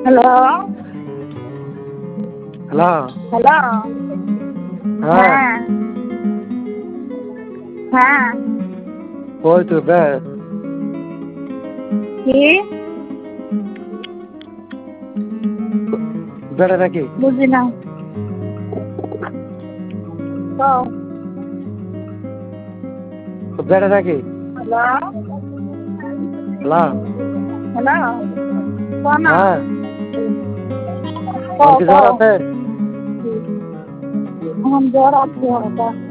Hello, hello. Hello. হ্যাঁ, হ্যাঁ, হ্যাঁ। কই তুই বে? কি? বেটা নাকি? বুঝি না। কও। বেটা নাকি? Hello, hello. হ্যালো। কও না। হ্যাঁ, কও, তোর কি জ্বর কও। আছে? এখন জ্বর আছে হালকা।